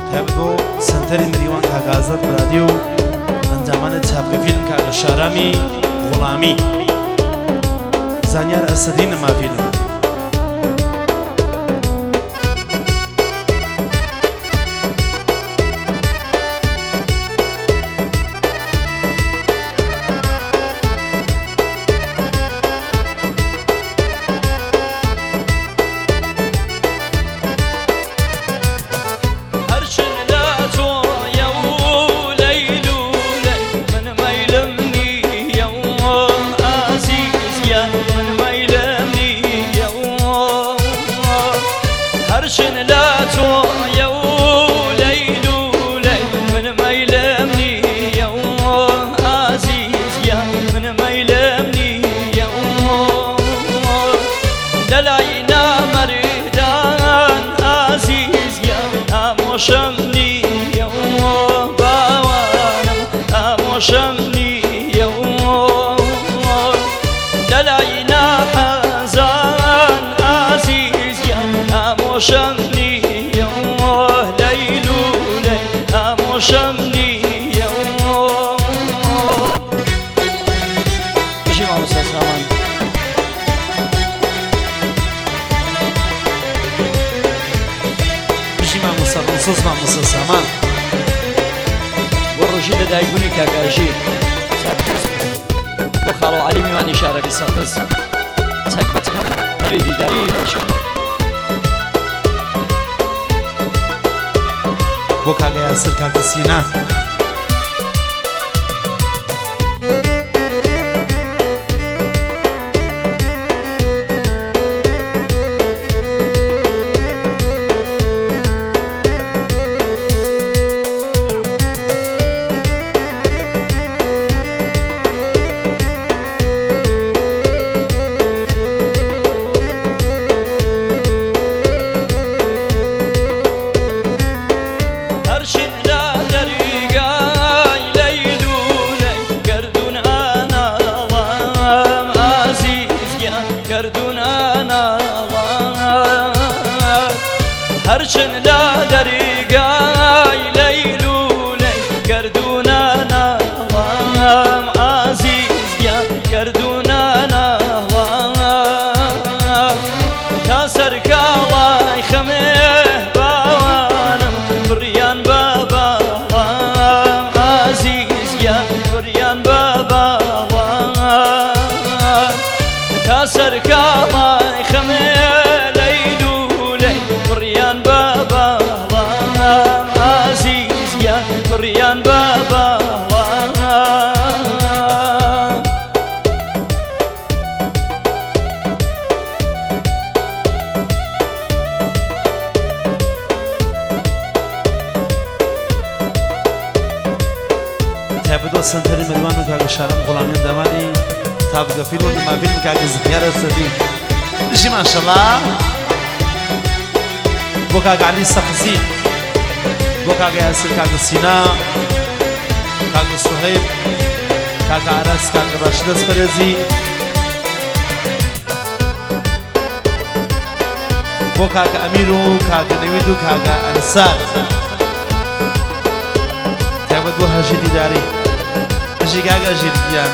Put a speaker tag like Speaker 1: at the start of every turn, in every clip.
Speaker 1: تابدو سنتری مریوان کاغازات برادیو انجامان تابدو فیلم کاغ شارامی غلامی زانیار اسدی نما فیلم سامان والرجل دايبوني كاكاجي وخالو علي ميواني شارع بساقز تكبت ريدي داري وكاكا ياسر كاكا سينا هرچن لا دریگای لیلولی گردونانا وام عزیز یا گردونانا وام تا سرکاوای خمه باوانم بریان بابا وام عزیز یا بریان بابا وام تا سرکاوای خمه بريان بابا تابدو سنتري ملوانو كاغ شارم غلامي دماني تابدو فيلم ما فيلم كاغ زيارة سدي بشي ما شاء الله بوكاغ علي سقزي بوكاغ ياسر كاغ سينا كاغ سهيب كاغ عرس كاغ راشد اسفرزي بوكاغ اميرو كاغ نويدو كاغ انصار تابدو هاجدي داري هاجي كاغ جيريان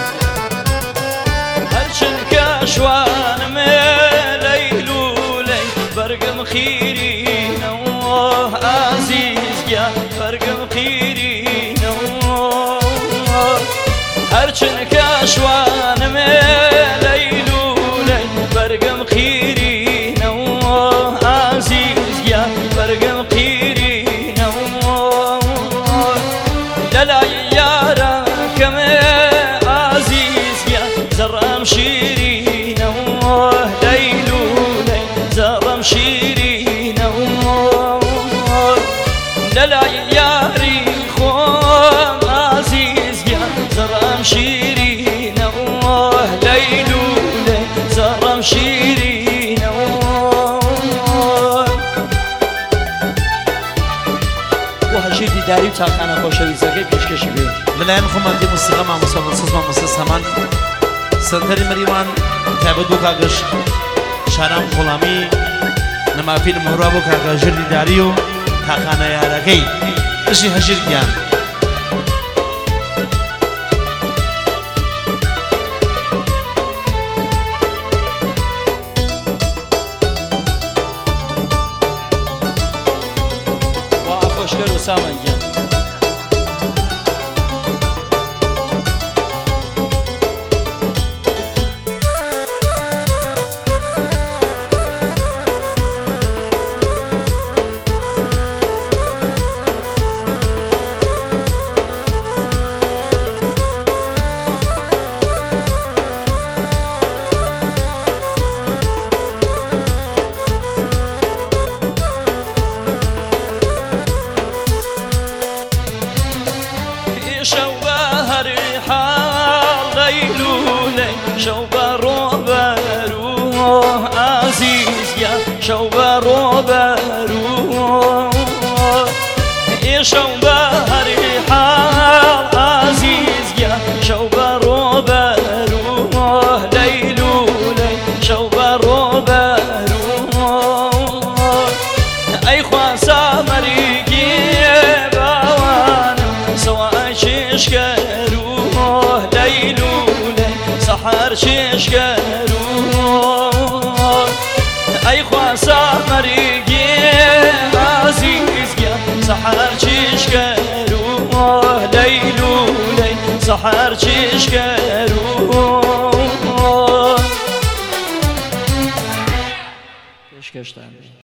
Speaker 1: هرشن كاشوان مليلو لي برقم خيري نوه عزيز يا برقم خيري نوه هرشن كاشوان مليلو لي برقم خيري نوه عزيز يا برقم خيري نوه لا يارا كم عزيز يا زرام شيري نوه ليلو لي زرام شيري نوه لا ياري خوم عزيز يا زرام شيري نوه ليلو لي زرام شيري نوه وهجيدي داري وتاقانا خوشوي زكي بيشكشي بيه بلاين خماندي موسيقى مع موسى سامان سنتري مريوان تابدو كاغش شارام غلامي نما فيلم هرابو كاغا جردي داريو تاقانە یارەکەی دژی هەژیر گیان وا ئەخۆشکەر و سامان گیان شوبا روبرو عزیز یا شوبا روبرو شوبا هر حال عزیز یا شوبا روبرو لیلو لی شوبا روبرو ای خواسا مریگی باوانم سوا ششکرو لیلو سحر ششکرو ای خواسا مریگی عزیز گیا سحر ششکرو لیلو لی سحر ششکرو